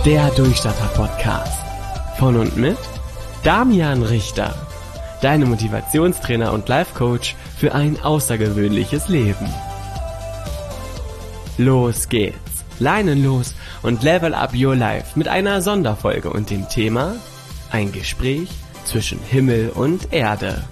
Der Durchstarter-Podcast. Von und mit Damian Richter. Deine Motivationstrainer und Life-Coach für ein außergewöhnliches Leben. Los geht's. Leinen los und level up your life mit einer Sonderfolge und dem Thema ein Gespräch zwischen Himmel und Erde.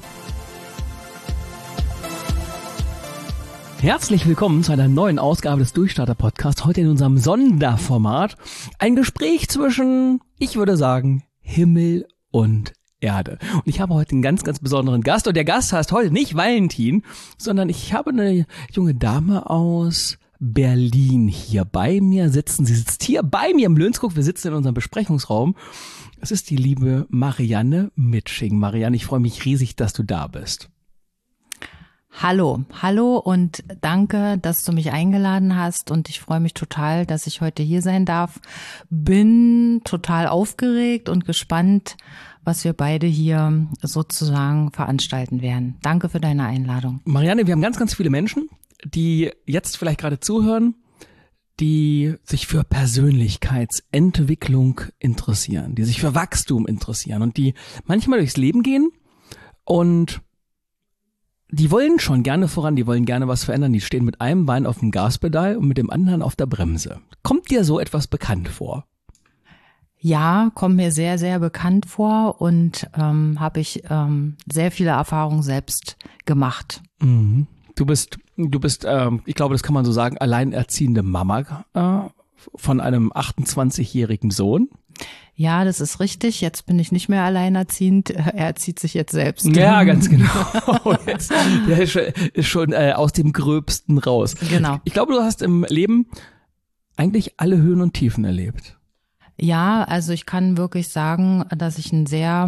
Herzlich willkommen zu einer neuen Ausgabe des Durchstarter-Podcasts. Heute in unserem Sonderformat ein Gespräch zwischen, ich würde sagen, Himmel und Erde. Und ich habe heute einen ganz, ganz besonderen Gast. Und der Gast heißt heute nicht Valentin, sondern ich habe eine junge Dame aus Berlin hier bei mir sitzen. Sie sitzt hier bei mir im Löhnskog. Wir sitzen in unserem Besprechungsraum. Es ist die liebe Marianne Mitsching. Marianne, ich freue mich riesig, dass du da bist. Hallo und danke, dass du mich eingeladen hast und ich freue mich total, dass ich heute hier sein darf. Bin total aufgeregt und gespannt, was wir beide hier sozusagen veranstalten werden. Danke für deine Einladung. Marianne, wir haben ganz, ganz viele Menschen, die jetzt vielleicht gerade zuhören, die sich für Persönlichkeitsentwicklung interessieren, die sich für Wachstum interessieren und die manchmal durchs Leben gehen und die wollen schon gerne voran, die wollen gerne was verändern, die stehen mit einem Bein auf dem Gaspedal und mit dem anderen auf der Bremse. Kommt dir so etwas bekannt vor? Ja, kommt mir sehr, sehr bekannt vor und habe ich sehr viele Erfahrungen selbst gemacht. Mhm. Du bist, ich glaube, das kann man so sagen, alleinerziehende Mama von einem 28-jährigen Sohn. Ja, das ist richtig. Jetzt bin ich nicht mehr alleinerziehend. Er erzieht sich jetzt selbst. Ja, ganz genau. Der ist schon aus dem Gröbsten raus. Genau. Ich glaube, du hast im Leben eigentlich alle Höhen und Tiefen erlebt. Ja, also ich kann wirklich sagen, dass ich ein sehr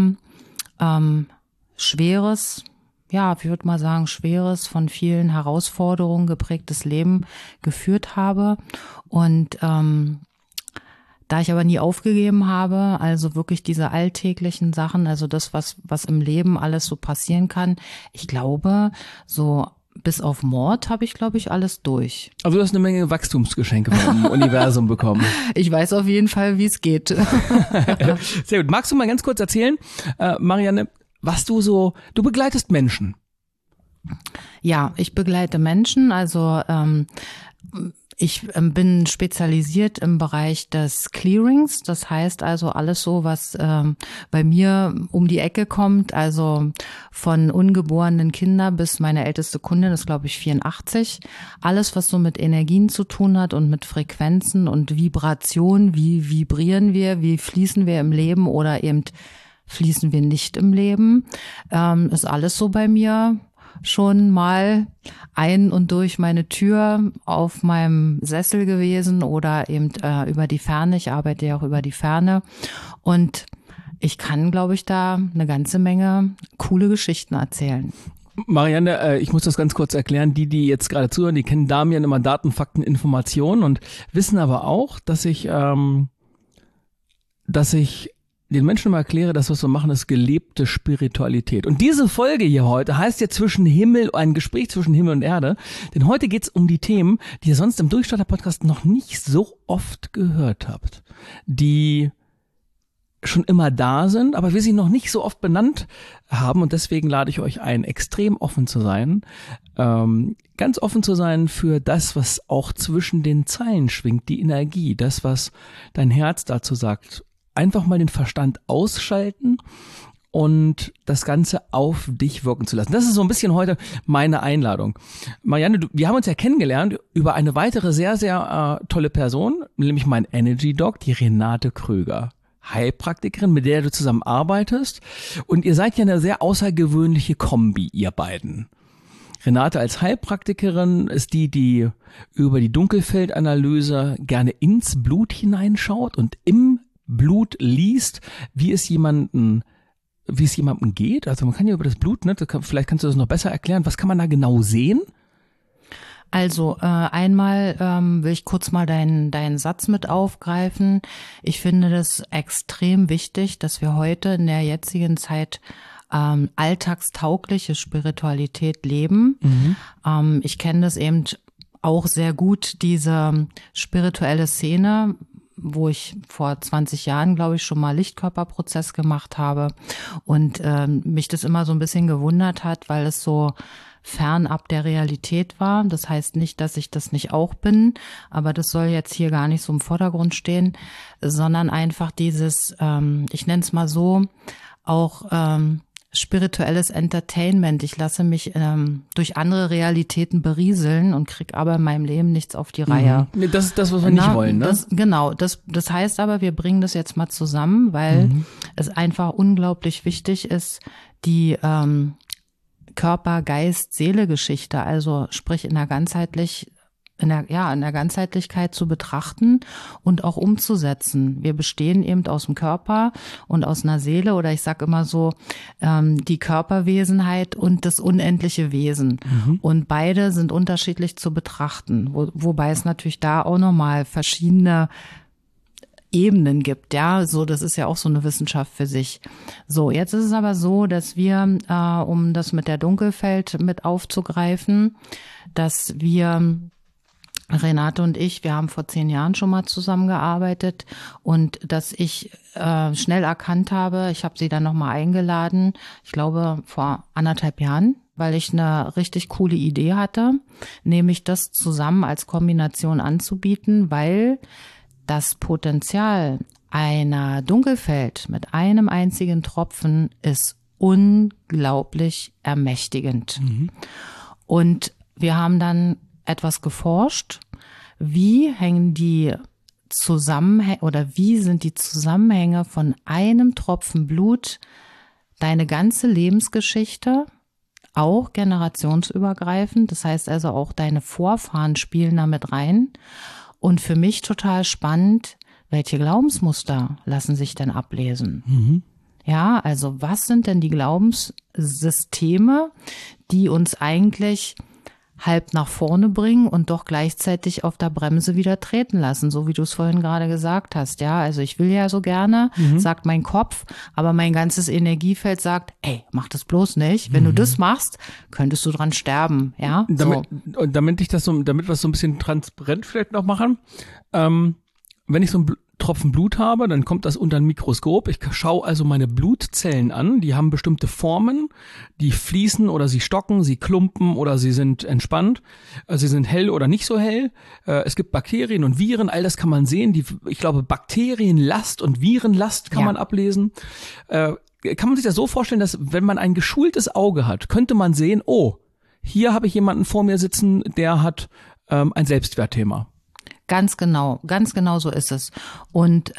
schweres, ja, ich würde mal sagen, schweres, von vielen Herausforderungen geprägtes Leben geführt habe. Und da ich aber nie aufgegeben habe, also wirklich diese alltäglichen Sachen, also das, was im Leben alles so passieren kann, ich glaube, so bis auf Mord habe ich, glaube ich, alles durch. Also du hast eine Menge Wachstumsgeschenke vom Universum bekommen. Ich weiß auf jeden Fall, wie es geht. Sehr gut. Magst du mal ganz kurz erzählen, Marianne, was du begleitest Menschen? Ja, ich begleite Menschen, also ich bin spezialisiert im Bereich des Clearings, das heißt also alles so, was bei mir um die Ecke kommt, also von ungeborenen Kindern bis meine älteste Kundin ist, glaube ich, 84. Alles, was so mit Energien zu tun hat und mit Frequenzen und Vibration, wie vibrieren wir, wie fließen wir im Leben oder eben fließen wir nicht im Leben, ist alles so bei mir schon mal ein und durch meine Tür auf meinem Sessel gewesen oder eben über die Ferne. Ich arbeite ja auch über die Ferne und ich kann, glaube ich, da eine ganze Menge coole Geschichten erzählen. Marianne, ich muss das ganz kurz erklären. Die jetzt gerade zuhören, die kennen Damian immer Daten, Fakten, Informationen und wissen aber auch, dass ich den Menschen immer erkläre, dass was wir machen, ist gelebte Spiritualität. Und diese Folge hier heute heißt ja ein Gespräch zwischen Himmel und Erde. Denn heute geht's um die Themen, die ihr sonst im Durchstarter-Podcast noch nicht so oft gehört habt. Die schon immer da sind, aber wir sie noch nicht so oft benannt haben. Und deswegen lade ich euch ein, extrem offen zu sein. Ganz offen zu sein für das, was auch zwischen den Zeilen schwingt, die Energie, das, was dein Herz dazu sagt. Einfach mal den Verstand ausschalten und das Ganze auf dich wirken zu lassen. Das ist so ein bisschen heute meine Einladung. Marianne, wir haben uns ja kennengelernt über eine weitere sehr, sehr tolle Person, nämlich mein Energy Dog, die Renate Kröger. Heilpraktikerin, mit der du zusammen arbeitest. Und ihr seid ja eine sehr außergewöhnliche Kombi, ihr beiden. Renate als Heilpraktikerin ist die über die Dunkelfeldanalyse gerne ins Blut hineinschaut und im Blut liest, wie es jemandem geht. Also man kann ja über das Blut, vielleicht kannst du das noch besser erklären. Was kann man da genau sehen? Also einmal will ich kurz mal deinen Satz mit aufgreifen. Ich finde das extrem wichtig, dass wir heute in der jetzigen Zeit alltagstaugliche Spiritualität leben. Mhm. Ich kenne das eben auch sehr gut, diese spirituelle Szene, wo ich vor 20 Jahren, glaube ich, schon mal Lichtkörperprozess gemacht habe und mich das immer so ein bisschen gewundert hat, weil es so fernab der Realität war. Das heißt nicht, dass ich das nicht auch bin, aber das soll jetzt hier gar nicht so im Vordergrund stehen, sondern einfach dieses, ich nenne es mal so, auch spirituelles Entertainment. Ich lasse mich durch andere Realitäten berieseln und krieg aber in meinem Leben nichts auf die Reihe. Das ist das, was wir nicht wollen, ne? Das heißt aber, wir bringen das jetzt mal zusammen, weil es einfach unglaublich wichtig ist, die Körper, Geist, Seele-Geschichte, also sprich in der Ganzheitlichkeit zu betrachten und auch umzusetzen. Wir bestehen eben aus dem Körper und aus einer Seele oder ich sag immer so, die Körperwesenheit und das unendliche Wesen. Und beide sind unterschiedlich zu betrachten, wobei es natürlich da auch nochmal verschiedene Ebenen gibt, ja, so, das ist ja auch so eine Wissenschaft für sich. So, jetzt ist es aber so, dass wir, um das mit der Dunkelfeld mit aufzugreifen, dass wir, Renate und ich, wir haben vor 10 Jahren schon mal zusammengearbeitet und dass ich schnell erkannt habe, ich habe sie dann nochmal eingeladen, ich glaube vor 1,5 Jahren, weil ich eine richtig coole Idee hatte, nämlich das zusammen als Kombination anzubieten, weil das Potenzial einer Dunkelfeld mit einem einzigen Tropfen ist unglaublich ermächtigend. Und wir haben dann etwas geforscht, wie hängen die Zusammenhänge oder wie sind die Zusammenhänge von einem Tropfen Blut deine ganze Lebensgeschichte, auch generationsübergreifend, das heißt also auch deine Vorfahren spielen damit rein. Und für mich total spannend, welche Glaubensmuster lassen sich denn ablesen? Ja, also was sind denn die Glaubenssysteme, die uns eigentlich halb nach vorne bringen und doch gleichzeitig auf der Bremse wieder treten lassen, so wie du es vorhin gerade gesagt hast. Ja, also ich will ja so gerne, sagt mein Kopf, aber mein ganzes Energiefeld sagt, ey, mach das bloß nicht. Wenn du das machst, könntest du dran sterben. Ja, damit wir es so ein bisschen transparent vielleicht noch machen, wenn ich so ein Tropfen Blut habe, dann kommt das unter ein Mikroskop. Ich schaue also meine Blutzellen an. Die haben bestimmte Formen, die fließen oder sie stocken, sie klumpen oder sie sind entspannt. Sie sind hell oder nicht so hell. Es gibt Bakterien und Viren, all das kann man sehen. Ich glaube, Bakterienlast und Virenlast kann man ablesen. Kann man sich das so vorstellen, dass wenn man ein geschultes Auge hat, könnte man sehen, oh, hier habe ich jemanden vor mir sitzen, der hat ein Selbstwertthema. Ganz genau so ist es. Und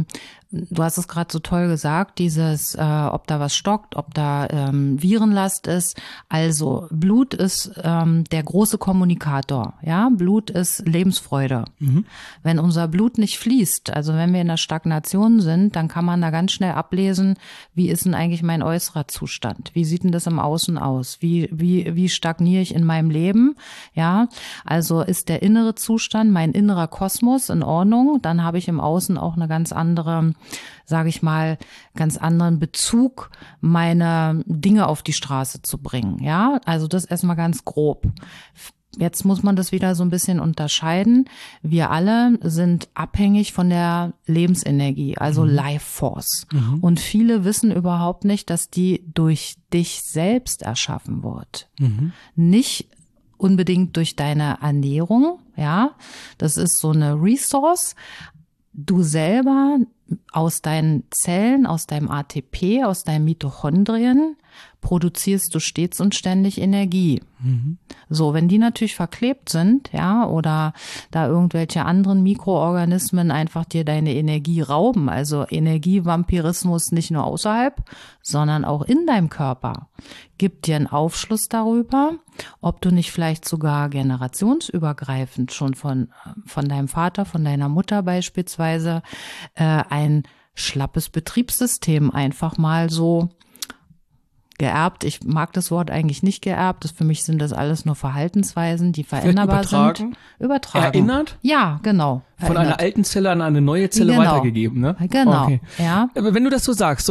du hast es gerade so toll gesagt, dieses, ob da was stockt, ob da Virenlast ist. Also Blut ist der große Kommunikator. Ja, Blut ist Lebensfreude. Wenn unser Blut nicht fließt, also wenn wir in der Stagnation sind, dann kann man da ganz schnell ablesen, wie ist denn eigentlich mein äußerer Zustand? Wie sieht denn das im Außen aus? Wie stagniere ich in meinem Leben? Ja, also ist der innere Zustand, mein innerer Kosmos in Ordnung, dann habe ich im Außen auch eine ganz andere, sage ich mal, ganz anderen Bezug, meine Dinge auf die Straße zu bringen. Ja, also das erstmal ganz grob. Jetzt muss man das wieder so ein bisschen unterscheiden. Wir alle sind abhängig von der Lebensenergie, also Life Force. Und viele wissen überhaupt nicht, dass die durch dich selbst erschaffen wird. Nicht unbedingt durch deine Ernährung, ja. Das ist so eine Resource. Du selber aus deinen Zellen, aus deinem ATP, aus deinen Mitochondrien produzierst du stets und ständig Energie. So, wenn die natürlich verklebt sind, ja, oder da irgendwelche anderen Mikroorganismen einfach dir deine Energie rauben, also Energievampirismus nicht nur außerhalb, sondern auch in deinem Körper, gibt dir einen Aufschluss darüber, ob du nicht vielleicht sogar generationsübergreifend schon von deinem Vater, von deiner Mutter beispielsweise ein schlappes Betriebssystem einfach mal so geerbt. Ich mag das Wort eigentlich nicht geerbt. Für mich sind das alles nur Verhaltensweisen, die veränderbar sind. Übertragen. Erinnert? Ja, genau. Von einer alten Zelle an eine neue Zelle weitergegeben, ne? Genau. Okay. Ja. Aber wenn du das so sagst,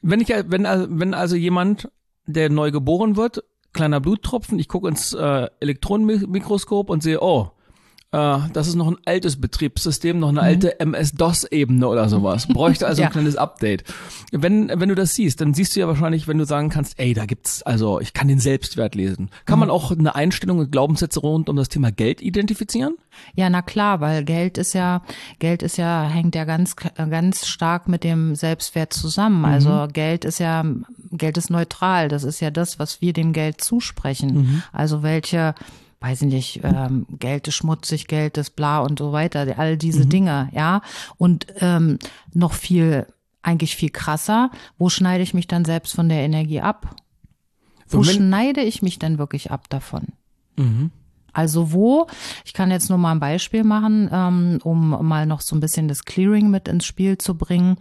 wenn also jemand, der neu geboren wird, kleiner Bluttropfen, ich gucke ins Elektronenmikroskop und sehe, oh, das ist noch ein altes Betriebssystem, noch eine alte MS-DOS-Ebene oder sowas. Bräuchte also ein kleines Update. Wenn du das siehst, dann siehst du ja wahrscheinlich, wenn du sagen kannst, ey, da gibt's, also ich kann den Selbstwert lesen. Kann man auch eine Einstellung und Glaubenssätze rund um das Thema Geld identifizieren? Ja, na klar, weil Geld hängt ja ganz stark mit dem Selbstwert zusammen. Also Geld ist neutral. Das ist ja das, was wir dem Geld zusprechen. Also weiß ich nicht, Geld ist schmutzig, Geld ist bla und so weiter, all diese Dinge, ja. Und eigentlich viel krasser, wo schneide ich mich dann selbst von der Energie ab? Wo schneide ich mich denn wirklich ab davon? Also ich kann jetzt nur mal ein Beispiel machen, um mal noch so ein bisschen das Clearing mit ins Spiel zu bringen.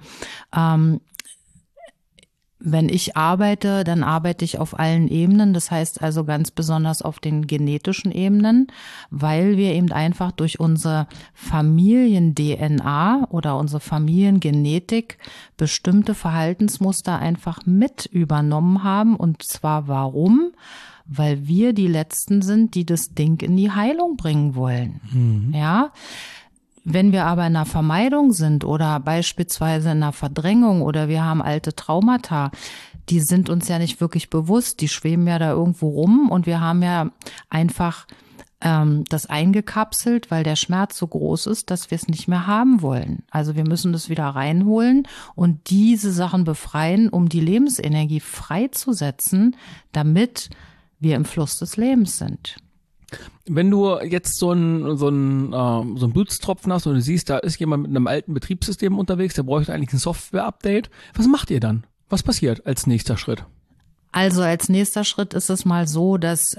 Wenn ich arbeite, dann arbeite ich auf allen Ebenen, das heißt also ganz besonders auf den genetischen Ebenen, weil wir eben einfach durch unsere Familien-DNA oder unsere Familiengenetik bestimmte Verhaltensmuster einfach mit übernommen haben. Und zwar warum? Weil wir die Letzten sind, die das Ding in die Heilung bringen wollen. Ja. Wenn wir aber in einer Vermeidung sind oder beispielsweise in einer Verdrängung oder wir haben alte Traumata, die sind uns ja nicht wirklich bewusst, die schweben ja da irgendwo rum und wir haben ja einfach das eingekapselt, weil der Schmerz so groß ist, dass wir es nicht mehr haben wollen. Also wir müssen das wieder reinholen und diese Sachen befreien, um die Lebensenergie freizusetzen, damit wir im Fluss des Lebens sind. Wenn du jetzt so einen Blutstropfen hast und du siehst, da ist jemand mit einem alten Betriebssystem unterwegs, der bräuchte eigentlich ein Software-Update, was macht ihr dann? Was passiert als nächster Schritt? Also als nächster Schritt ist es mal so, dass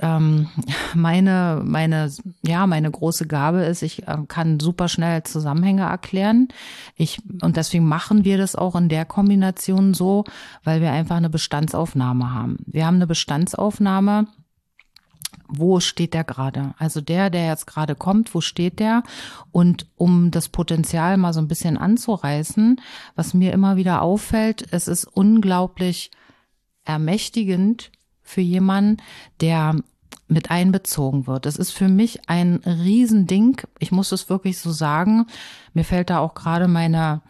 meine große Gabe ist, ich kann super schnell Zusammenhänge erklären. Und deswegen machen wir das auch in der Kombination so, weil wir einfach eine Bestandsaufnahme haben. Wir haben eine Bestandsaufnahme. Wo steht der gerade? Also der jetzt gerade kommt, wo steht der? Und um das Potenzial mal so ein bisschen anzureißen, was mir immer wieder auffällt, es ist unglaublich ermächtigend für jemanden, der mit einbezogen wird. Es ist für mich ein Riesending. Ich muss es wirklich so sagen. Mir fällt da auch gerade meine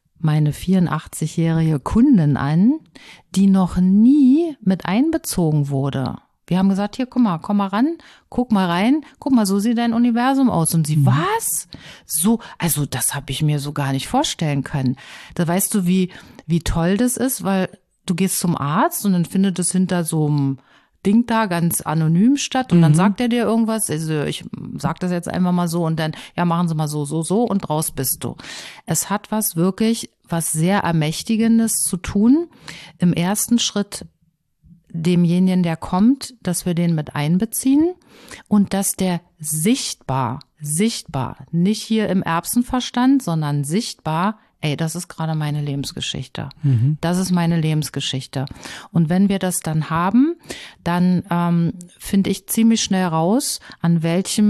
84-jährige Kundin an, die noch nie mit einbezogen wurde. Wir haben gesagt, hier, guck mal ran, guck mal rein, guck mal, so sieht dein Universum aus. Und sie, was? So, also das habe ich mir so gar nicht vorstellen können. Da weißt du, wie toll das ist, weil du gehst zum Arzt und dann findet es hinter so einem Ding da ganz anonym statt und dann sagt er dir irgendwas, also ich sag das jetzt einfach mal so und dann, ja, machen Sie mal so und raus bist du. Es hat was sehr Ermächtigendes zu tun. Im ersten Schritt demjenigen, der kommt, dass wir den mit einbeziehen und dass der sichtbar, nicht hier im Erbsenverstand, sondern sichtbar, ey, das ist gerade meine Lebensgeschichte. Das ist meine Lebensgeschichte. Und wenn wir das dann haben, dann finde ich ziemlich schnell raus, an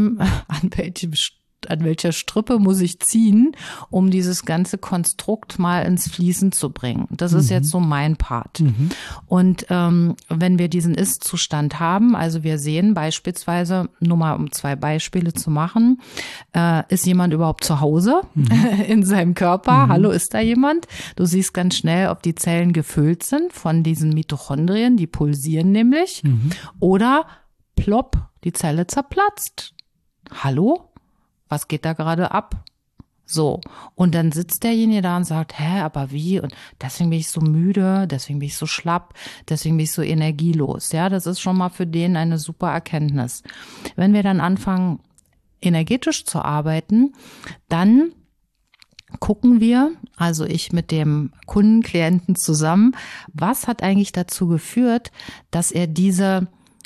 welcher Strippe muss ich ziehen, um dieses ganze Konstrukt mal ins Fließen zu bringen. Das ist jetzt so mein Part. Und wenn wir diesen Ist-Zustand haben, also wir sehen beispielsweise, nur mal um 2 Beispiele zu machen, ist jemand überhaupt zu Hause in seinem Körper? Hallo, ist da jemand? Du siehst ganz schnell, ob die Zellen gefüllt sind von diesen Mitochondrien, die pulsieren nämlich. Oder plopp, die Zelle zerplatzt. Hallo? Was geht da gerade ab? So. Und dann sitzt derjenige da und sagt, aber wie? Und deswegen bin ich so müde, deswegen bin ich so schlapp, deswegen bin ich so energielos. Ja, das ist schon mal für den eine super Erkenntnis. Wenn wir dann anfangen, energetisch zu arbeiten, dann gucken wir, also ich mit dem Klienten zusammen, was hat eigentlich dazu geführt, dass er diesen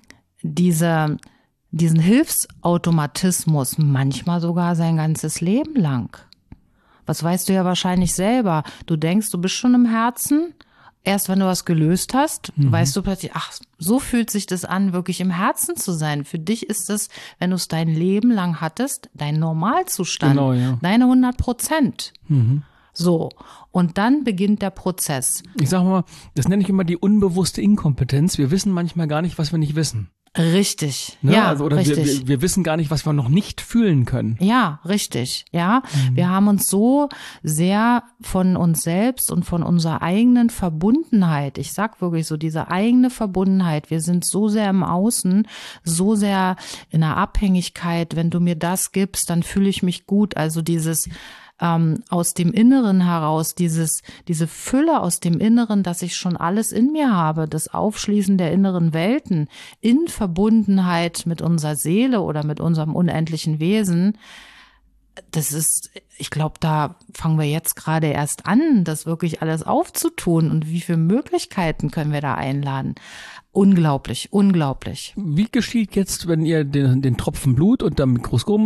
Hilfsautomatismus manchmal sogar sein ganzes Leben lang. Was weißt du ja wahrscheinlich selber. Du denkst, du bist schon im Herzen. Erst wenn du was gelöst hast, weißt du plötzlich, ach, so fühlt sich das an, wirklich im Herzen zu sein. Für dich ist es, wenn du es dein Leben lang hattest, dein Normalzustand, genau, ja. Deine 100%. So, und dann beginnt der Prozess. Ich sage mal, das nenne ich immer die unbewusste Inkompetenz. Wir wissen manchmal gar nicht, was wir nicht wissen. Richtig, Ne? ja, Also, oder richtig. wir wissen gar nicht, was wir noch nicht fühlen können. Ja, richtig, ja. Wir haben uns so sehr von uns selbst und von unserer eigenen Verbundenheit, ich sag wirklich so, diese eigene Verbundenheit, wir sind so sehr im Außen, so sehr in der Abhängigkeit, wenn du mir das gibst, dann fühle ich mich gut. Also dieses aus dem Inneren heraus, diese Fülle aus dem Inneren, dass ich schon alles in mir habe, das Aufschließen der inneren Welten in Verbundenheit mit unserer Seele oder mit unserem unendlichen Wesen, das ist, ich glaube, da fangen wir jetzt gerade erst an, das wirklich alles aufzutun und wie viele Möglichkeiten können wir da einladen. Unglaublich, unglaublich. Wie geschieht jetzt, wenn ihr den Tropfen Blut unter dem Mikroskop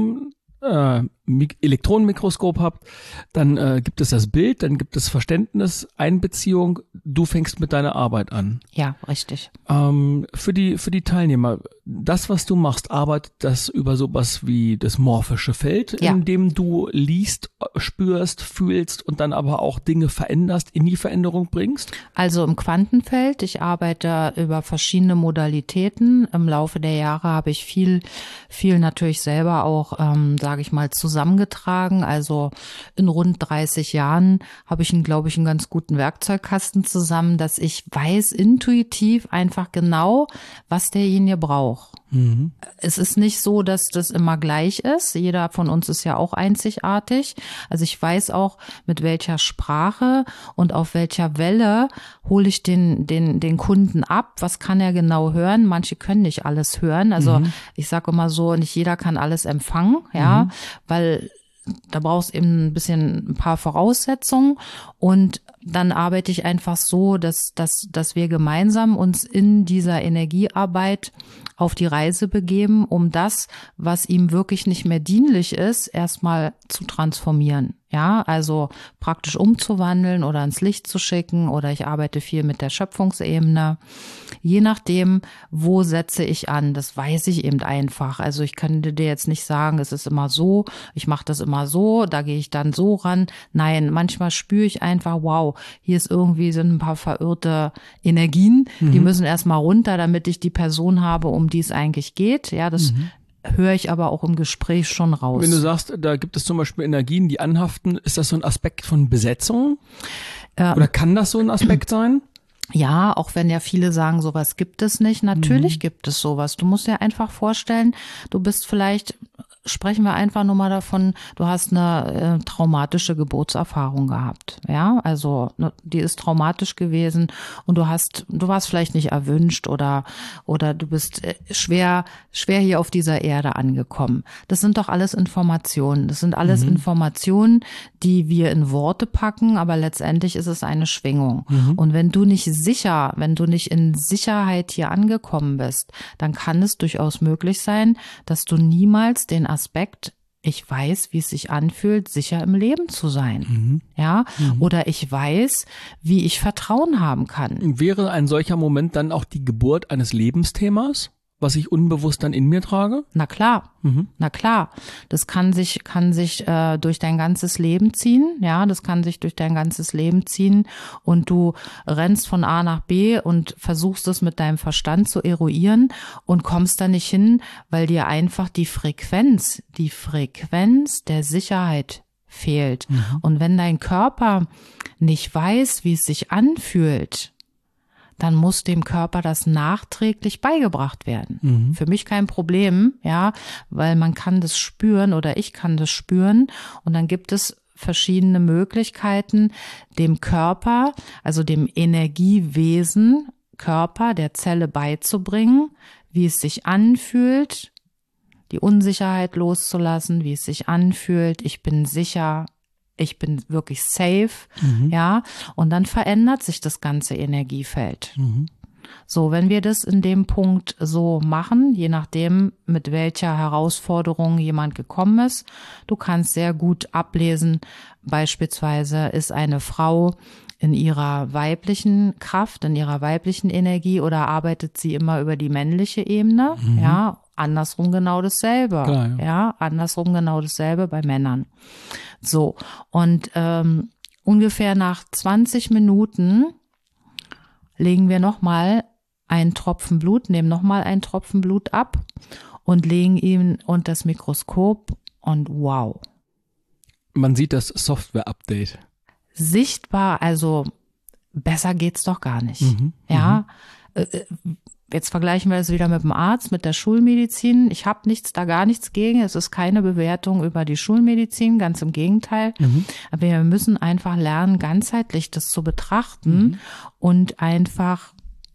Elektronenmikroskop habt, dann gibt es das Bild, dann gibt es Verständnis, Einbeziehung, du fängst mit deiner Arbeit an. Ja, richtig. Für die Teilnehmer, das, was du machst, arbeitet das über sowas wie das morphische Feld, Ja. in dem du liest, spürst, fühlst und dann aber auch Dinge veränderst, in die Veränderung bringst? Also im Quantenfeld, ich arbeite über verschiedene Modalitäten. Im Laufe der Jahre habe ich viel natürlich selber auch, sage ich mal, zusammengetragen. Also in rund 30 Jahren habe ich, glaube ich, einen ganz guten Werkzeugkasten zusammen, dass ich weiß intuitiv einfach genau, was derjenige braucht. Es ist nicht so, dass das immer gleich ist. Jeder von uns ist ja auch einzigartig. Also ich weiß auch, mit welcher Sprache und auf welcher Welle hole ich den Kunden ab. Was kann er genau hören? Manche können nicht alles hören. Also ich sage immer so, nicht jeder kann alles empfangen, ja, weil da brauchst eben ein paar Voraussetzungen und dann arbeite ich einfach so, dass wir gemeinsam uns in dieser Energiearbeit auf die Reise begeben, um das, was ihm wirklich nicht mehr dienlich ist, erstmal zu transformieren. Ja, also praktisch umzuwandeln oder ins Licht zu schicken, oder ich arbeite viel mit der Schöpfungsebene. Je nachdem, wo setze ich an, das weiß ich eben einfach. Also ich kann dir jetzt nicht sagen, es ist immer so, ich mache das immer so, da gehe ich dann so ran. Nein, manchmal spüre ich einfach, wow, hier sind ein paar verirrte Energien, die müssen erstmal runter, damit ich die Person habe, um die es eigentlich geht. Ja, das höre ich aber auch im Gespräch schon raus. Wenn du sagst, da gibt es zum Beispiel Energien, die anhaften, ist das so ein Aspekt von Besetzung? Oder kann das so ein Aspekt sein? Ja, auch wenn ja viele sagen, sowas gibt es nicht. Natürlich gibt es sowas. Du musst dir einfach vorstellen, du bist vielleicht, sprechen wir einfach nur mal davon, du hast eine traumatische Geburtserfahrung gehabt. Ja, also die ist traumatisch gewesen und du warst vielleicht nicht erwünscht oder du bist schwer hier auf dieser Erde angekommen. Das sind doch alles Informationen. Das sind alles Informationen, die wir in Worte packen, aber letztendlich ist es eine Schwingung. Und wenn du nicht in Sicherheit hier angekommen bist, dann kann es durchaus möglich sein, dass du niemals den Aspekt, ich weiß, wie es sich anfühlt, sicher im Leben zu sein. Ja, oder ich weiß, wie ich Vertrauen haben kann. Wäre ein solcher Moment dann auch die Geburt eines Lebensthemas, was ich unbewusst dann in mir trage? Na klar, na klar. Das kann sich durch dein ganzes Leben ziehen. Ja, das kann sich durch dein ganzes Leben ziehen und du rennst von A nach B und versuchst es mit deinem Verstand zu eruieren und kommst da nicht hin, weil dir einfach die Frequenz der Sicherheit fehlt. Und wenn dein Körper nicht weiß, wie es sich anfühlt, dann muss dem Körper das nachträglich beigebracht werden. Für mich kein Problem, ja, weil man kann das spüren oder ich kann das spüren und dann gibt es verschiedene Möglichkeiten, dem Körper, also dem Energiewesen, Körper der Zelle beizubringen, wie es sich anfühlt, die Unsicherheit loszulassen, wie es sich anfühlt, ich bin sicher, ich bin wirklich safe, ja, und dann verändert sich das ganze Energiefeld. So, wenn wir das in dem Punkt so machen, je nachdem, mit welcher Herausforderung jemand gekommen ist, du kannst sehr gut ablesen, beispielsweise ist eine Frau in ihrer weiblichen Kraft, in ihrer weiblichen Energie oder arbeitet sie immer über die männliche Ebene, ja, andersrum genau dasselbe, Klar, ja, andersrum genau dasselbe bei Männern. So, und ungefähr nach 20 Minuten legen wir nochmal einen Tropfen Blut, nehmen nochmal einen Tropfen Blut ab und legen ihn unter das Mikroskop und wow. Man sieht das Software-Update. Sichtbar, also besser geht's doch gar nicht. Ja, jetzt vergleichen wir es wieder mit dem Arzt, mit der Schulmedizin. Ich habe gar nichts gegen. Es ist keine Bewertung über die Schulmedizin, ganz im Gegenteil. Aber wir müssen einfach lernen, ganzheitlich das zu betrachten und einfach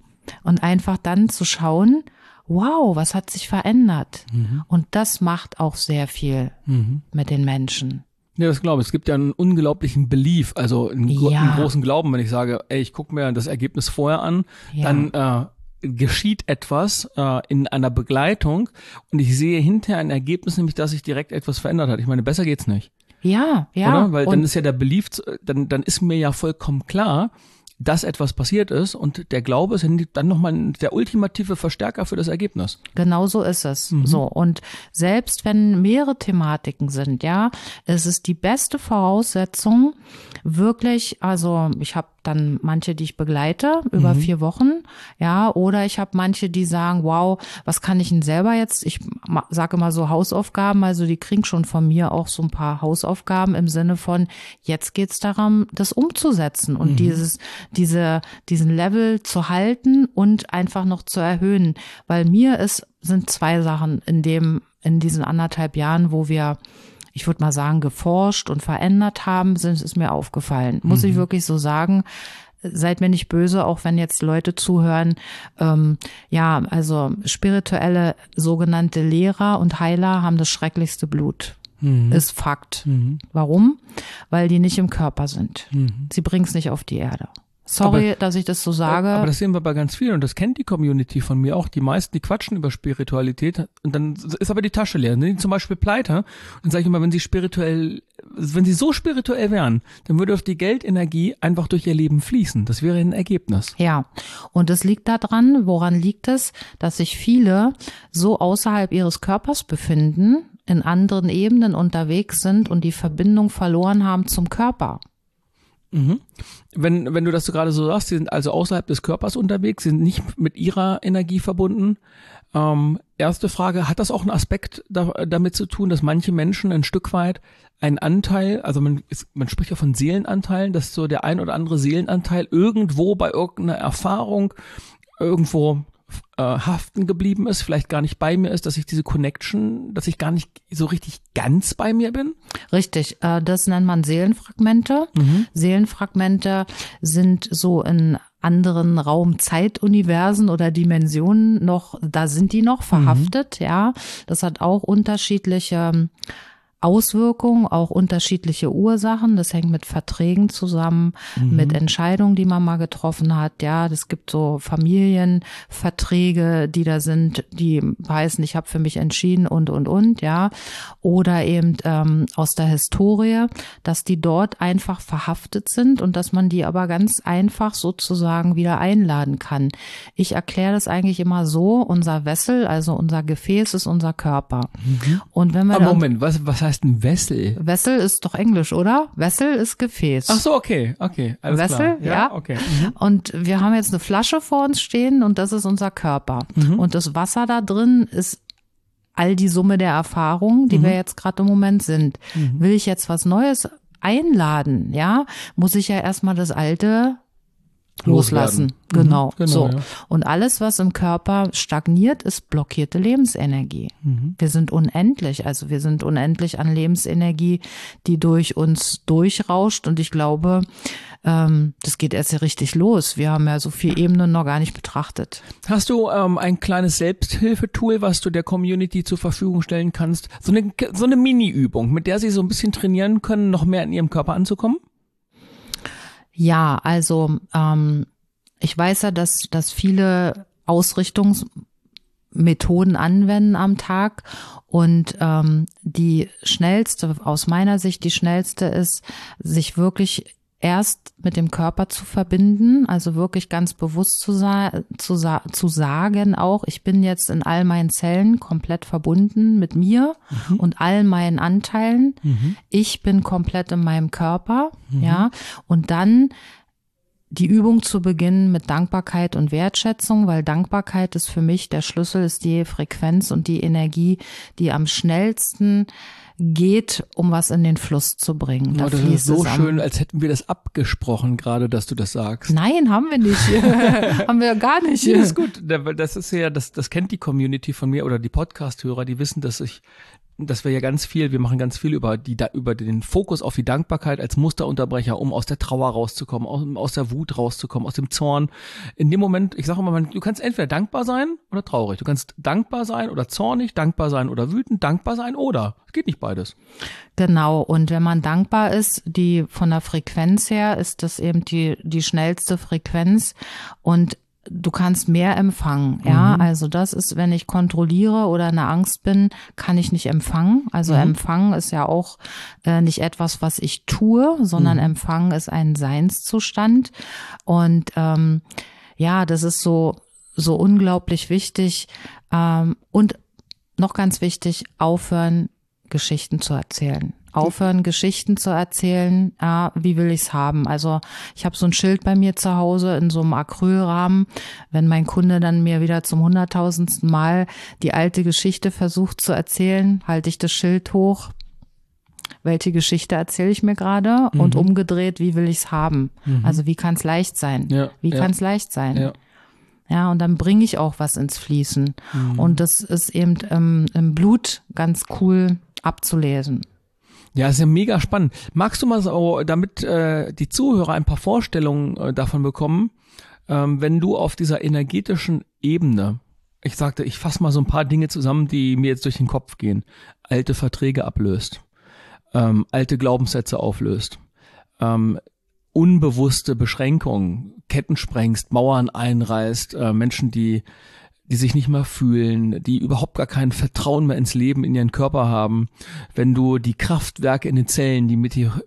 dann zu schauen, wow, was hat sich verändert? Und das macht auch sehr viel mit den Menschen. Ja, das glaube ich. Es gibt ja einen unglaublichen Belief, also einen großen Glauben, wenn ich sage, ey, ich gucke mir das Ergebnis vorher an, dann geschieht etwas in einer Begleitung und ich sehe hinterher ein Ergebnis, nämlich dass sich direkt etwas verändert hat. Ich meine, besser geht's nicht. Ja. Oder? Weil dann ist ja der Belief, dann ist mir ja vollkommen klar, dass etwas passiert ist und der Glaube ist dann nochmal der ultimative Verstärker für das Ergebnis. Genau so ist es. So. Und selbst wenn mehrere Thematiken sind, es ist die beste Voraussetzung, wirklich, also ich habe dann manche, die ich begleite über 4 Wochen, oder ich habe manche, die sagen, wow, was kann ich denn selber jetzt? Ich sage immer so Hausaufgaben, also die kriegen schon von mir auch so ein paar Hausaufgaben im Sinne von, jetzt geht's darum, das umzusetzen und diesen Level zu halten und einfach noch zu erhöhen, weil sind 2 Sachen in diesen 1,5 Jahren, wo wir, ich würde mal sagen, geforscht und verändert haben, ist mir aufgefallen. Muss ich wirklich so sagen. Seid mir nicht böse, auch wenn jetzt Leute zuhören. Also spirituelle sogenannte Lehrer und Heiler haben das schrecklichste Blut. Ist Fakt. Warum? Weil die nicht im Körper sind. Sie bringen es nicht auf die Erde. Sorry, dass ich das so sage. Aber das sehen wir bei ganz vielen und das kennt die Community von mir auch. Die meisten, die quatschen über Spiritualität und dann ist aber die Tasche leer. Dann sind die zum Beispiel pleite und dann sage ich immer, wenn sie so spirituell wären, dann würde doch die Geldenergie einfach durch ihr Leben fließen. Das wäre ein Ergebnis. Ja, und es liegt daran, woran liegt es, dass sich viele so außerhalb ihres Körpers befinden, in anderen Ebenen unterwegs sind und die Verbindung verloren haben zum Körper. Wenn du das so gerade so sagst, sie sind also außerhalb des Körpers unterwegs, sind nicht mit ihrer Energie verbunden. Erste Frage, hat das auch einen Aspekt damit zu tun, dass manche Menschen ein Stück weit einen Anteil, also man spricht ja von Seelenanteilen, dass so der ein oder andere Seelenanteil irgendwo bei irgendeiner Erfahrung irgendwo haften geblieben ist, vielleicht gar nicht bei mir ist, dass ich diese Connection, dass ich gar nicht so richtig ganz bei mir bin? Richtig, das nennt man Seelenfragmente. Seelenfragmente sind so in anderen Raum-Zeit-Universen oder Dimensionen da sind die noch verhaftet, Das hat auch unterschiedliche Auswirkungen, auch unterschiedliche Ursachen. Das hängt mit Verträgen zusammen, mit Entscheidungen, die man mal getroffen hat. Das gibt so Familienverträge, die da sind, die heißen, ich habe für mich entschieden und. Oder eben aus der Historie, dass die dort einfach verhaftet sind und dass man die aber ganz einfach sozusagen wieder einladen kann. Ich erkläre das eigentlich immer so, unser Vessel, also unser Gefäß ist unser Körper. Und wenn wir Moment, was heißt ein Vessel? Vessel ist doch Englisch, oder? Vessel ist Gefäß. Ach so, okay, alles Vessel, klar. ja. Okay. Und wir haben jetzt eine Flasche vor uns stehen und das ist unser Körper. Und das Wasser da drin ist all die Summe der Erfahrungen, die wir jetzt gerade im Moment sind. Will ich jetzt was Neues einladen, muss ich ja erstmal das Alte loslassen. Genau. So. Ja. Und alles, was im Körper stagniert, ist blockierte Lebensenergie. Wir sind unendlich. Also wir sind unendlich an Lebensenergie, die durch uns durchrauscht. Und ich glaube, das geht erst ja richtig los. Wir haben ja so viele Ebenen noch gar nicht betrachtet. Hast du ein kleines Selbsthilfetool, was du der Community zur Verfügung stellen kannst? So eine Mini-Übung, mit der sie so ein bisschen trainieren können, noch mehr in ihrem Körper anzukommen? Ja, also ich weiß ja, dass viele Ausrichtungsmethoden anwenden am Tag und die schnellste, aus meiner Sicht die schnellste ist, sich wirklich erst mit dem Körper zu verbinden, also wirklich ganz bewusst zu sagen auch, ich bin jetzt in all meinen Zellen komplett verbunden mit mir und all meinen Anteilen. Ich bin komplett in meinem Körper, und dann die Übung zu beginnen mit Dankbarkeit und Wertschätzung, weil Dankbarkeit ist für mich der Schlüssel, ist die Frequenz und die Energie, die am schnellsten geht, um was in den Fluss zu bringen. Da das ist so schön, als hätten wir das abgesprochen gerade, dass du das sagst. Nein, haben wir nicht. Haben wir gar nicht. Ja, das ist gut. Das ist ja, das kennt die Community von mir oder die Podcast-Hörer, die wissen, dass wir machen ganz viel über den Fokus auf die Dankbarkeit als Musterunterbrecher, um aus der Trauer rauszukommen, aus der Wut rauszukommen, aus dem Zorn. In dem Moment, ich sage immer, du kannst entweder dankbar sein oder traurig. Du kannst dankbar sein oder zornig, dankbar sein oder wütend, dankbar sein oder. Es geht nicht beides. Genau. Und wenn man dankbar ist, von der Frequenz her, ist das eben die schnellste Frequenz und du kannst mehr empfangen, ja. Also das ist, wenn ich kontrolliere oder in der Angst bin, kann ich nicht empfangen. Also Empfangen ist ja auch nicht etwas, was ich tue, sondern Empfangen ist ein Seinszustand. Und das ist so unglaublich wichtig. Und noch ganz wichtig, aufhören, Geschichten zu erzählen. Aufhören, Geschichten zu erzählen, wie will ich's haben? Also ich habe so ein Schild bei mir zu Hause in so einem Acrylrahmen. Wenn mein Kunde dann mir wieder zum 100.000. Mal die alte Geschichte versucht zu erzählen, halte ich das Schild hoch. Welche Geschichte erzähle ich mir gerade? Und umgedreht, wie will ich's haben? Also wie kann's leicht sein? Ja, wie kann's leicht sein? Ja. Ja, und dann bringe ich auch was ins Fließen. Und das ist eben im Blut ganz cool abzulesen. Ja, ist ja mega spannend. Magst du mal so, damit die Zuhörer ein paar Vorstellungen davon bekommen, wenn du auf dieser energetischen Ebene, ich fasse mal so ein paar Dinge zusammen, die mir jetzt durch den Kopf gehen, alte Verträge ablöst, alte Glaubenssätze auflöst, unbewusste Beschränkungen, Ketten sprengst, Mauern einreißt, Menschen, die sich nicht mehr fühlen, die überhaupt gar kein Vertrauen mehr ins Leben, in ihren Körper haben, wenn du die Kraftwerke in den Zellen, die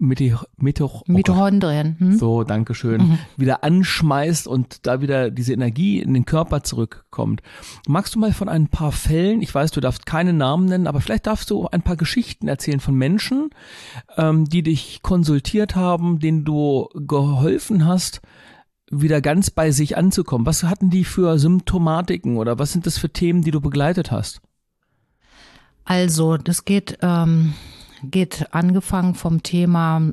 Mitochondrien. So, dankeschön, wieder anschmeißt und da wieder diese Energie in den Körper zurückkommt. Magst du mal von ein paar Fällen, ich weiß, du darfst keine Namen nennen, aber vielleicht darfst du ein paar Geschichten erzählen von Menschen, die dich konsultiert haben, denen du geholfen hast, wieder ganz bei sich anzukommen. Was hatten die für Symptomatiken oder was sind das für Themen, die du begleitet hast? Also, das geht angefangen vom Thema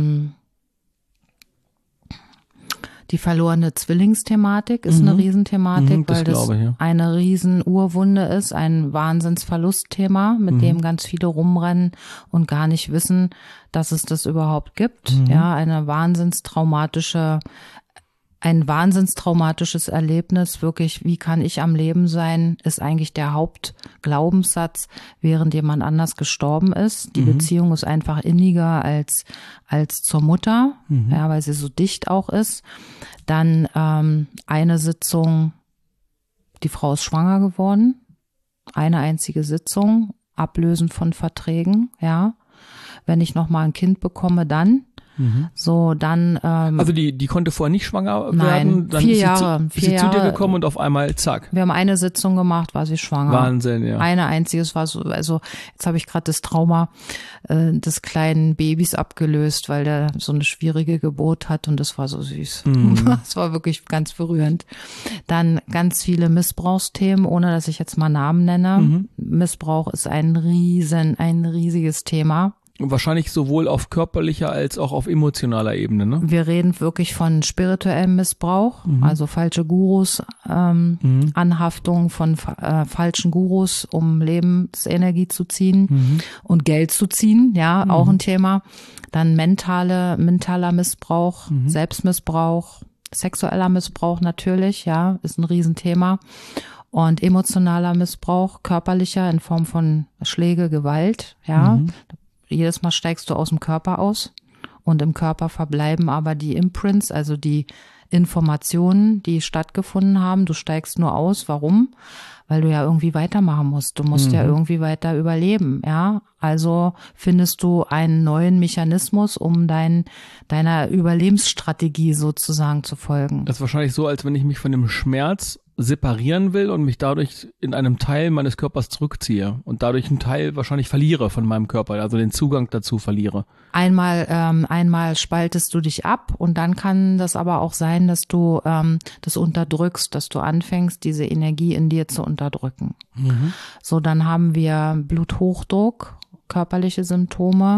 die verlorene Zwillingsthematik ist eine Riesenthematik, weil das eine Riesenurwunde ist, ein Wahnsinnsverlustthema, mit dem ganz viele rumrennen und gar nicht wissen, dass es das überhaupt gibt. Ja, ein wahnsinnstraumatisches Erlebnis, wirklich, wie kann ich am Leben sein, ist eigentlich der Hauptglaubenssatz, während jemand anders gestorben ist. Die Beziehung ist einfach inniger als zur Mutter, ja, weil sie so dicht auch ist. Dann eine Sitzung, die Frau ist schwanger geworden, eine einzige Sitzung, Ablösen von Verträgen, ja. Wenn ich nochmal ein Kind bekomme, dann so, dann also die konnte vorher nicht schwanger werden? Nein, Dann 4 Jahre. Ist sie zu dir gekommen und auf einmal zack. Wir haben eine Sitzung gemacht, war sie schwanger. Wahnsinn, ja. Eine einziges war so, also jetzt habe ich gerade das Trauma des kleinen Babys abgelöst, weil der so eine schwierige Geburt hat und das war so süß. Das war wirklich ganz berührend. Dann ganz viele Missbrauchsthemen, ohne dass ich jetzt mal Namen nenne. Missbrauch ist ein riesiges Thema. Wahrscheinlich sowohl auf körperlicher als auch auf emotionaler Ebene, ne? Wir reden wirklich von spirituellem Missbrauch, also falsche Gurus, Anhaftung von falschen Gurus, um Lebensenergie zu ziehen und Geld zu ziehen, ja, auch ein Thema. Dann mentaler Missbrauch, Selbstmissbrauch, sexueller Missbrauch natürlich, ja, ist ein Riesenthema. Und emotionaler Missbrauch, körperlicher in Form von Schläge, Gewalt, ja. Jedes Mal steigst du aus dem Körper aus und im Körper verbleiben aber die Imprints, also die Informationen, die stattgefunden haben. Du steigst nur aus. Warum? Weil du ja irgendwie weitermachen musst. Du musst ja irgendwie weiter überleben, ja. Also findest du einen neuen Mechanismus, um deiner Überlebensstrategie sozusagen zu folgen. Das ist wahrscheinlich so, als wenn ich mich von dem Schmerz separieren will und mich dadurch in einem Teil meines Körpers zurückziehe und dadurch einen Teil wahrscheinlich verliere von meinem Körper, also den Zugang dazu verliere. Einmal spaltest du dich ab und dann kann das aber auch sein, dass du das unterdrückst, dass du anfängst, diese Energie in dir zu unterdrücken. So, dann haben wir Bluthochdruck, körperliche Symptome.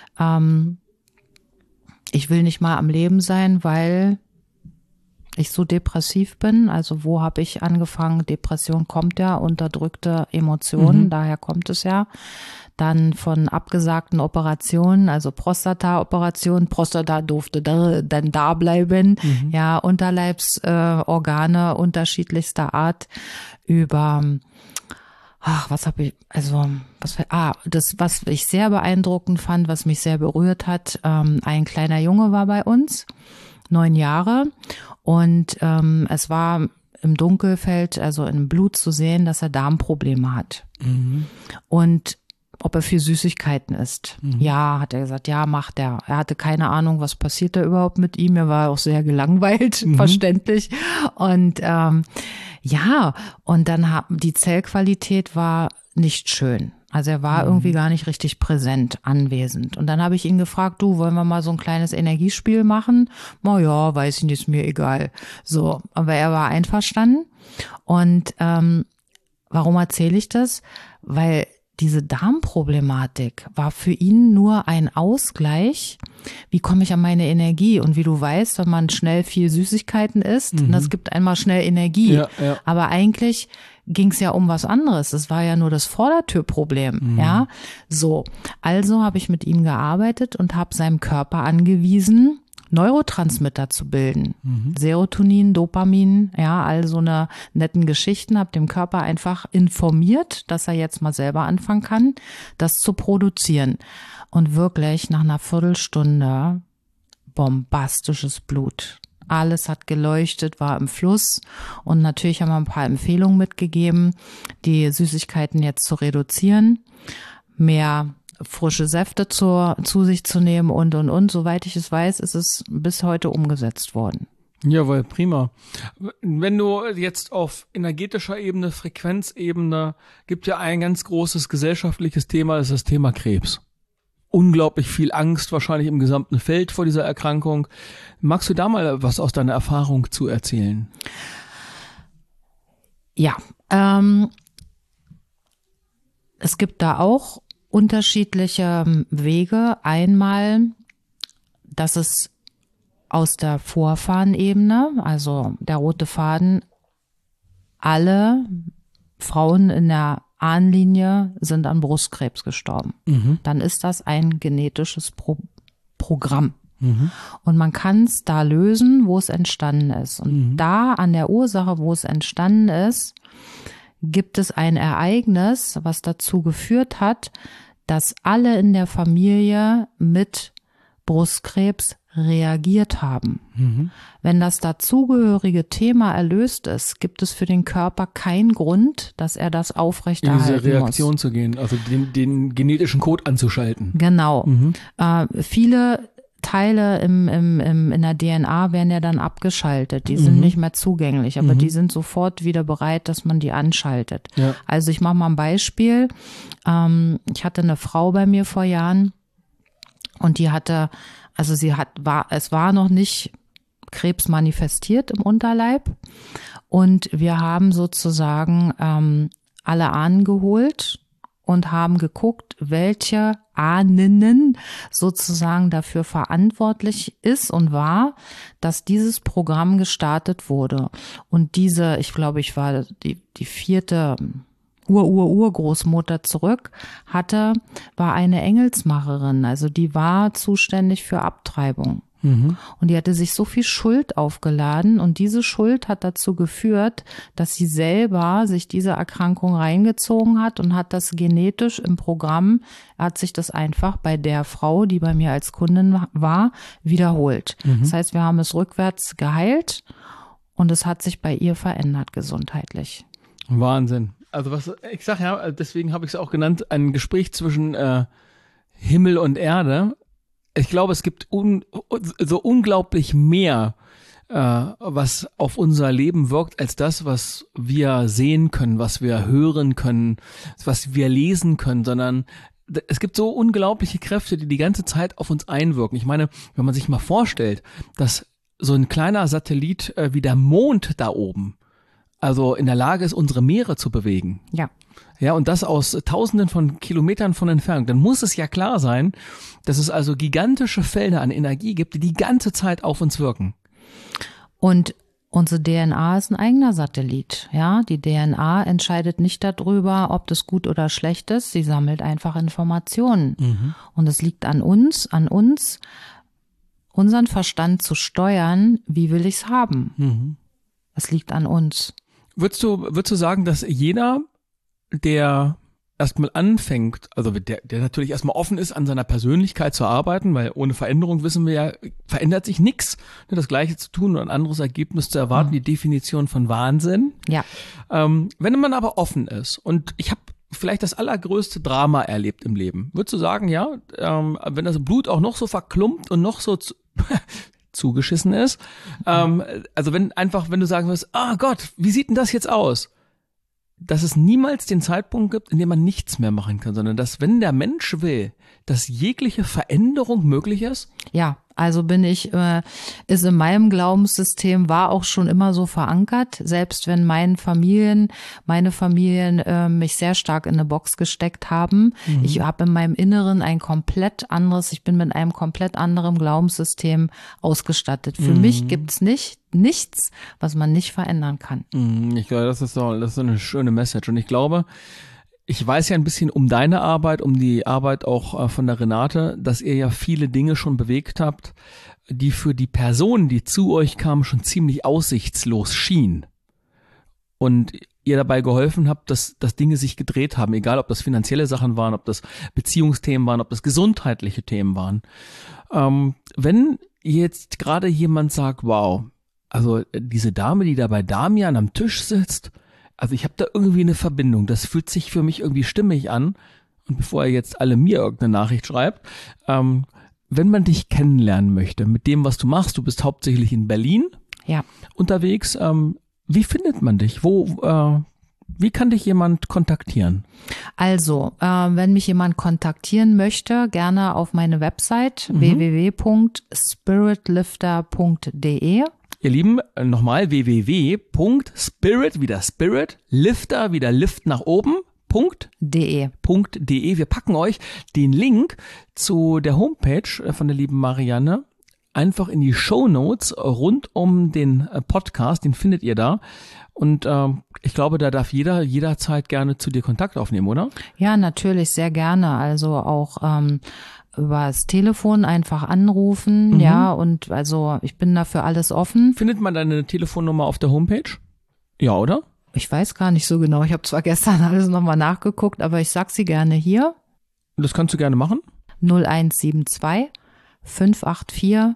Ich will nicht mal am Leben sein, weil ich so depressiv bin. Also wo habe ich angefangen? Depression kommt ja, unterdrückte Emotionen, daher kommt es ja. Dann von abgesagten Operationen, also Prostata-Operationen, Prostata durfte dann da bleiben, ja, Unterleibsorgane unterschiedlichster Art über, was ich sehr beeindruckend fand, was mich sehr berührt hat, ein kleiner Junge war bei uns, 9 Jahre, und es war im Dunkelfeld, also im Blut zu sehen, dass er Darmprobleme hat. Und ob er viel Süßigkeiten isst. Ja, hat er gesagt, ja, macht er. Er hatte keine Ahnung, was passiert da überhaupt mit ihm. Er war auch sehr gelangweilt, verständlich. Und und dann die Zellqualität war nicht schön. Also er war irgendwie gar nicht richtig präsent, anwesend. Und dann habe ich ihn gefragt, du, wollen wir mal so ein kleines Energiespiel machen? Na ja, weiß ich nicht, ist mir egal. So, aber er war einverstanden. Und warum erzähle ich das? Weil diese Darmproblematik war für ihn nur ein Ausgleich. Wie komme ich an meine Energie? Und wie du weißt, wenn man schnell viel Süßigkeiten isst, das gibt einmal schnell Energie. Ja. Aber eigentlich ging es ja um was anderes. Es war ja nur das Vordertürproblem. Ja, so. Also habe ich mit ihm gearbeitet und habe seinem Körper angewiesen, Neurotransmitter zu bilden. Serotonin, Dopamin, ja, all so eine netten Geschichten, habe dem Körper einfach informiert, dass er jetzt mal selber anfangen kann, das zu produzieren. Und wirklich nach einer Viertelstunde bombastisches Blut. Alles hat geleuchtet, war im Fluss, und natürlich haben wir ein paar Empfehlungen mitgegeben, die Süßigkeiten jetzt zu reduzieren, mehr frische Säfte zu sich zu nehmen und. Soweit ich es weiß, ist es bis heute umgesetzt worden. Jawohl, prima. Wenn du jetzt auf energetischer Ebene, Frequenzebene, gibt ja ein ganz großes gesellschaftliches Thema, das ist das Thema Krebs. Unglaublich viel Angst wahrscheinlich im gesamten Feld vor dieser Erkrankung. Magst du da mal was aus deiner Erfahrung zu erzählen? Ja, es gibt da auch unterschiedliche Wege. Einmal, dass es aus der Vorfahrenebene, also der rote Faden, alle Frauen in der Ahnenlinie sind an Brustkrebs gestorben. Dann ist das ein genetisches Programm. Und man kann es da lösen, wo es entstanden ist. Und da an der Ursache, wo es entstanden ist, gibt es ein Ereignis, was dazu geführt hat, dass alle in der Familie mit Brustkrebs reagiert haben. Wenn das dazugehörige Thema erlöst ist, gibt es für den Körper keinen Grund, dass er das aufrechterhalten muss. In diese Reaktion zu gehen, also den genetischen Code anzuschalten. Genau. Viele Teile in der DNA werden ja dann abgeschaltet. Die sind nicht mehr zugänglich, aber die sind sofort wieder bereit, dass man die anschaltet. Ja. Also ich mache mal ein Beispiel. Ich hatte eine Frau bei mir vor Jahren und die hatte, also es war noch nicht Krebs manifestiert im Unterleib, und wir haben sozusagen alle Ahnen geholt und haben geguckt, welche Ahnen sozusagen dafür verantwortlich ist und war, dass dieses Programm gestartet wurde. Und ich glaube, ich war die 4. Urgroßmutter zurück, war eine Engelsmacherin, also die war zuständig für Abtreibung. Und die hatte sich so viel Schuld aufgeladen, und diese Schuld hat dazu geführt, dass sie selber sich diese Erkrankung reingezogen hat und hat das genetisch im Programm, hat sich das einfach bei der Frau, die bei mir als Kundin war, wiederholt. Das heißt, wir haben es rückwärts geheilt und es hat sich bei ihr verändert gesundheitlich. Wahnsinn. Also ich sag ja, deswegen habe ich es auch genannt, ein Gespräch zwischen Himmel und Erde. Ich glaube, es gibt so unglaublich mehr, was auf unser Leben wirkt, als das, was wir sehen können, was wir hören können, was wir lesen können, sondern es gibt so unglaubliche Kräfte, die ganze Zeit auf uns einwirken. Ich meine, wenn man sich mal vorstellt, dass so ein kleiner Satellit wie der Mond da oben, also in der Lage ist, unsere Meere zu bewegen. Ja. Ja, und das aus Tausenden von Kilometern von Entfernung. Dann muss es ja klar sein, dass es also gigantische Felder an Energie gibt, die die ganze Zeit auf uns wirken. Und unsere DNA ist ein eigener Satellit. Ja, die DNA entscheidet nicht darüber, ob das gut oder schlecht ist. Sie sammelt einfach Informationen. Mhm. Und es liegt an uns, unseren Verstand zu steuern. Wie will ich's haben? Mhm. Es liegt an uns. Würdest du sagen, dass jeder, der erstmal anfängt, also der natürlich erstmal offen ist, an seiner Persönlichkeit zu arbeiten, weil ohne Veränderung wissen wir ja, verändert sich nichts. Das Gleiche zu tun und ein anderes Ergebnis zu erwarten, die Definition von Wahnsinn. Ja. Wenn man aber offen ist und ich habe vielleicht das allergrößte Drama erlebt im Leben, würdest du sagen, ja, wenn das Blut auch noch so verklumpt und noch so zugeschissen ist, also wenn du sagen wirst, oh Gott, wie sieht denn das jetzt aus? Dass es niemals den Zeitpunkt gibt, in dem man nichts mehr machen kann, sondern dass, wenn der Mensch will, dass jegliche Veränderung möglich ist? Ja, also ist in meinem Glaubenssystem, war auch schon immer so verankert, selbst wenn meine Familien mich sehr stark in eine Box gesteckt haben. Mhm. Ich habe in meinem Inneren ich bin mit einem komplett anderen Glaubenssystem ausgestattet. Für mich gibt's nichts, was man nicht verändern kann. Ich glaube, das ist eine schöne Message. Und ich glaube, ich weiß ja ein bisschen um deine Arbeit, um die Arbeit auch von der Renate, dass ihr ja viele Dinge schon bewegt habt, die für die Personen, die zu euch kamen, schon ziemlich aussichtslos schienen. Und ihr dabei geholfen habt, dass Dinge sich gedreht haben, egal ob das finanzielle Sachen waren, ob das Beziehungsthemen waren, ob das gesundheitliche Themen waren. Wenn jetzt gerade jemand sagt, wow, also diese Dame, die da bei Damian am Tisch sitzt, also ich habe da irgendwie eine Verbindung, das fühlt sich für mich irgendwie stimmig an. Und bevor er jetzt alle mir irgendeine Nachricht schreibt, wenn man dich kennenlernen möchte mit dem, was du machst, du bist hauptsächlich in Berlin unterwegs, wie findet man dich? Wie kann dich jemand kontaktieren? Also, wenn mich jemand kontaktieren möchte, gerne auf meine Website www.spiritlifter.de. Ihr Lieben, nochmal www.spirit, wieder Spirit, Lifter, wieder Lift nach oben, .de. Wir packen euch den Link zu der Homepage von der lieben Marianne einfach in die Shownotes rund um den Podcast, den findet ihr da. Und ich glaube, da darf jeder jederzeit gerne zu dir Kontakt aufnehmen, oder? Ja, natürlich, sehr gerne. Also auch über das Telefon einfach anrufen, ja, und also ich bin dafür alles offen. Findet man deine Telefonnummer auf der Homepage? Ja, oder? Ich weiß gar nicht so genau. Ich habe zwar gestern alles nochmal nachgeguckt, aber ich sag sie gerne hier. Das kannst du gerne machen. 0172 584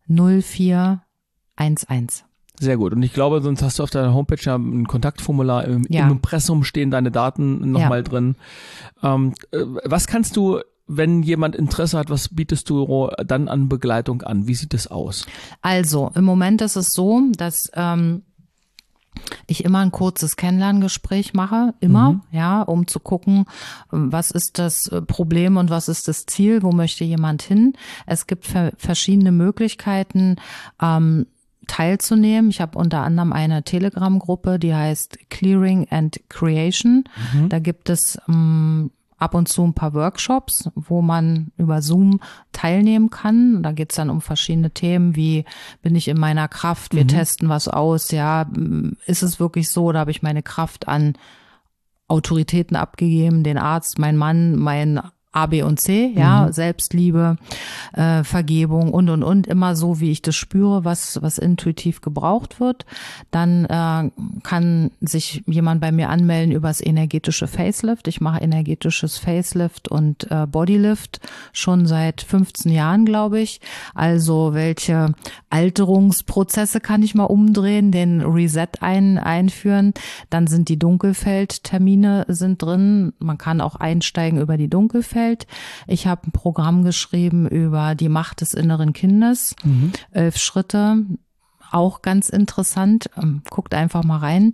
0411. Sehr gut. Und ich glaube, sonst hast du auf deiner Homepage ja ein Kontaktformular. Im Impressum stehen deine Daten nochmal drin. Was kannst du, wenn jemand Interesse hat, was bietest du dann an Begleitung an? Wie sieht es aus? Also, im Moment ist es so, dass ich immer ein kurzes Kennenlerngespräch mache, ja, um zu gucken, was ist das Problem und was ist das Ziel, wo möchte jemand hin. Es gibt verschiedene Möglichkeiten, teilzunehmen. Ich habe unter anderem eine Telegram-Gruppe, die heißt Clearing and Creation. Da gibt es ab und zu ein paar Workshops, wo man über Zoom teilnehmen kann. Da geht's dann um verschiedene Themen, wie bin ich in meiner Kraft, wir testen was aus, ja, ist es wirklich so, oder habe ich meine Kraft an Autoritäten abgegeben, den Arzt, mein Mann, mein A, B und C, ja, Selbstliebe, Vergebung und, immer so, wie ich das spüre, was intuitiv gebraucht wird. Dann kann sich jemand bei mir anmelden über das energetische Facelift. Ich mache energetisches Facelift und Bodylift schon seit 15 Jahren, glaube ich. Also welche Alterungsprozesse kann ich mal umdrehen, den Reset einführen. Dann sind die Dunkelfeldtermine sind drin. Man kann auch einsteigen über die Dunkelfeld. Ich habe ein Programm geschrieben über die Macht des inneren Kindes, 11 Schritte, auch ganz interessant. Guckt einfach mal rein.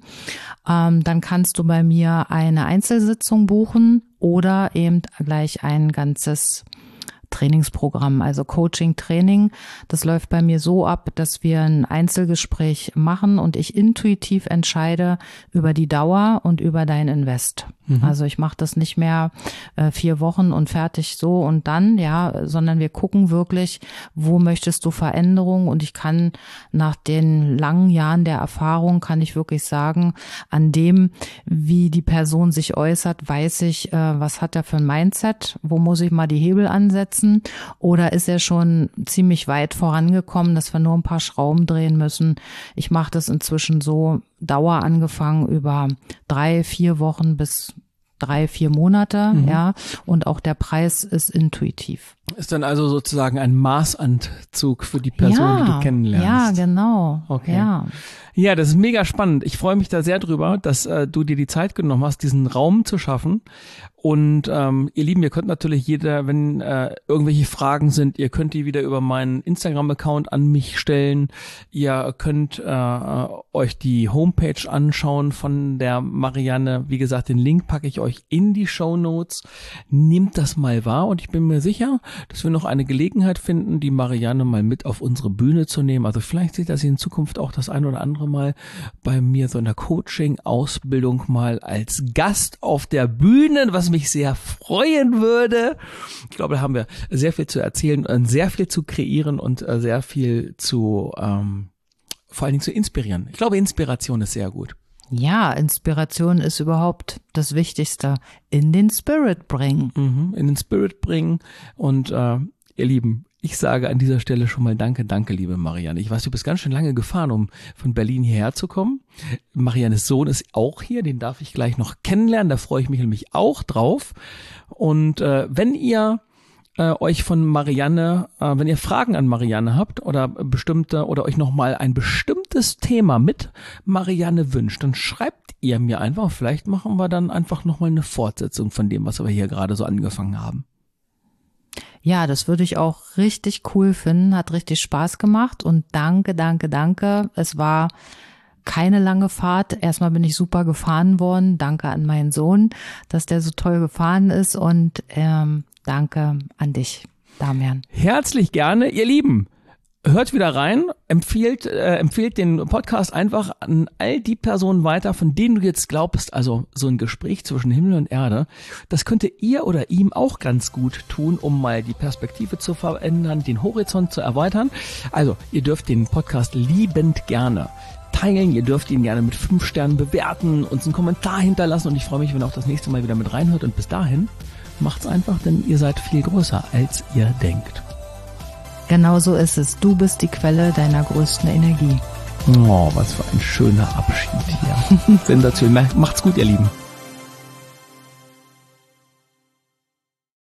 Dann kannst du bei mir eine Einzelsitzung buchen oder eben gleich ein ganzes Trainingsprogramm, also Coaching-Training. Das läuft bei mir so ab, dass wir ein Einzelgespräch machen und ich intuitiv entscheide über die Dauer und über dein Invest. Also ich mache das nicht mehr 4 Wochen und fertig so und dann, ja, sondern wir gucken wirklich, wo möchtest du Veränderung, und ich kann nach den langen Jahren der Erfahrung, kann ich wirklich sagen, an dem, wie die Person sich äußert, weiß ich, was hat er für ein Mindset, wo muss ich mal die Hebel ansetzen, oder ist er schon ziemlich weit vorangekommen, dass wir nur ein paar Schrauben drehen müssen. Ich mache das inzwischen so, Dauer angefangen über 3-4 Wochen bis 3-4 Monate, ja, und auch der Preis ist intuitiv. Ist dann also sozusagen ein Maßanzug für die Person, die du kennenlernst. Ja, genau. Okay. Ja, das ist mega spannend. Ich freue mich da sehr drüber, dass du dir die Zeit genommen hast, diesen Raum zu schaffen. Und ihr Lieben, ihr könnt natürlich wenn irgendwelche Fragen sind, ihr könnt die wieder über meinen Instagram-Account an mich stellen. Ihr könnt euch die Homepage anschauen von der Marianne. Wie gesagt, den Link packe ich euch in die Shownotes. Nehmt das mal wahr, und ich bin mir sicher, dass wir noch eine Gelegenheit finden, die Marianne mal mit auf unsere Bühne zu nehmen. Also vielleicht sieht das in Zukunft auch das ein oder andere Mal bei mir so in der Coaching-Ausbildung mal als Gast auf der Bühne, was mich sehr freuen würde. Ich glaube, da haben wir sehr viel zu erzählen und sehr viel zu kreieren und sehr viel zu, vor allen Dingen zu inspirieren. Ich glaube, Inspiration ist sehr gut. Ja, Inspiration ist überhaupt das Wichtigste. In den Spirit bringen. In den Spirit bringen. Und ihr Lieben, ich sage an dieser Stelle schon mal danke, liebe Marianne. Ich weiß, du bist ganz schön lange gefahren, um von Berlin hierher zu kommen. Mariannes Sohn ist auch hier, den darf ich gleich noch kennenlernen, da freue ich mich nämlich auch drauf. Und wenn ihr euch von Marianne, wenn ihr Fragen an Marianne habt oder euch nochmal ein bestimmtes Thema mit Marianne wünscht, dann schreibt ihr mir einfach. Vielleicht machen wir dann einfach nochmal eine Fortsetzung von dem, was wir hier gerade so angefangen haben. Ja, das würde ich auch richtig cool finden, hat richtig Spaß gemacht, und danke. Es war keine lange Fahrt. Erstmal bin ich super gefahren worden. Danke an meinen Sohn, dass der so toll gefahren ist, und danke an dich, Damian. Herzlich gerne, ihr Lieben. Hört wieder rein, empfiehlt den Podcast einfach an all die Personen weiter, von denen du jetzt glaubst, also so ein Gespräch zwischen Himmel und Erde, das könnte ihr oder ihm auch ganz gut tun, um mal die Perspektive zu verändern, den Horizont zu erweitern. Also, ihr dürft den Podcast liebend gerne teilen, ihr dürft ihn gerne mit 5 Sternen bewerten, uns einen Kommentar hinterlassen, und ich freue mich, wenn ihr auch das nächste Mal wieder mit reinhört, und bis dahin macht's einfach, denn ihr seid viel größer, als ihr denkt. Genau so ist es. Du bist die Quelle deiner größten Energie. Oh, was für ein schöner Abschied hier. Sensationell. Macht's gut, ihr Lieben.